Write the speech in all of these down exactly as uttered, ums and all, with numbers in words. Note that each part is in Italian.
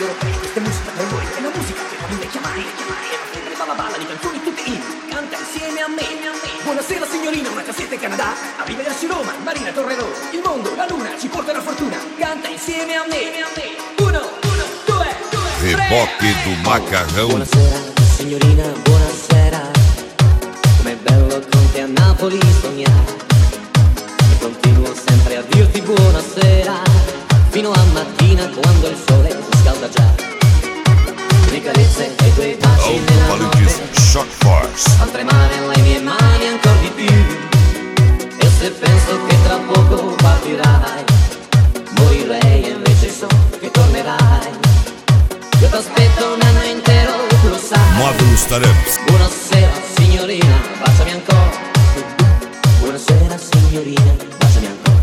europei, questa è musica per noi, è la musica che non invecchia mai. È una sempre balla balla di canzoni tutte in, canta insieme a me. Buonasera signorina, una cassetta in Canada, arrivederci Roma, Marina Torrero, il mondo, la luna, ci porta la fortuna, canta insieme a me. Uno, uno, due, due, tre. Reboque do macarrão. Buonasera signorina, buonasera, com'è bello con te a Napoli sognare, e continuo sempre a dirti buonasera, fino a mattina quando il sole scalda già. Le carezze e i tuoi baci nella notte Shock Force. fan tremare le mie mani ancora di più, e se penso che tra poco partirai, morirei e invece so che tornerai. Io t'aspetto un anno intero, lo sai. Módulo Startups. Buonasera signorina, baciami ancora. Buonasera signorina, baciami ancora.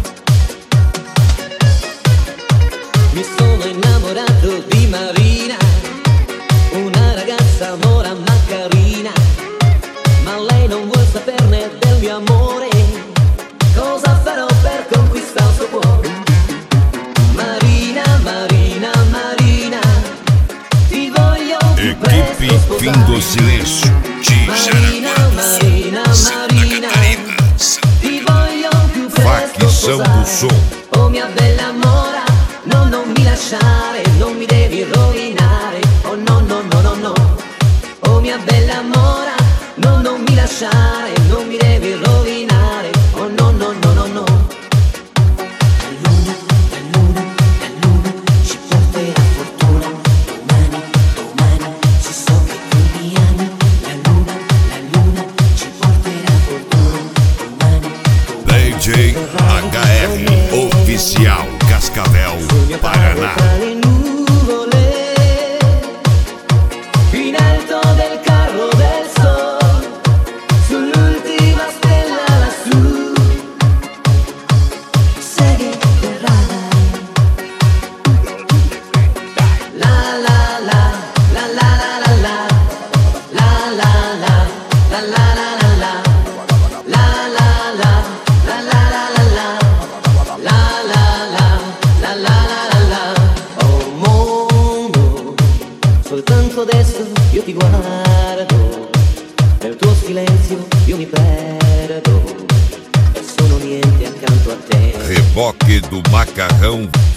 Mi sono innamorato di Marina, una ragazza mora ma carina, ma lei non vuol saperne del mio amore. Cosa farò per conquistare il suo cuore? Marina, Marina, Marina, ti voglio più presto Equipe sposare. Fim do Silêncio de Marina, Jaraguá do Marina, Sul, Santa Marina, Catarina, ti voglio più presto Facção do sposare. Som. Oh mia bella mora, no, non mi lasciare, non mi devi rovinare. Oh no, no, no, no, no. Oh mia bella mora, no, non mi lasciare, non mi devi rovinare. Oh no, no, no, no, no. La luna, la luna, la luna ci porterà fortuna. Domani, domani, ci so che tu mi ami. La luna, la luna ci porterà fortuna. Domani, domani. D J H R Oficial Cascavel, Paraná. Tra le nuvole, in alto del carro del sol, sull'ultima stella lassù, segui il radar. La la la, la la la la la, la la la, la la la la la, la la la, la la la la la, la la la, la la la la. Oh mondo, soltanto adesso io ti guardo, nel tuo silenzio io mi perdo, e sono niente accanto a te. Reboque do macarrão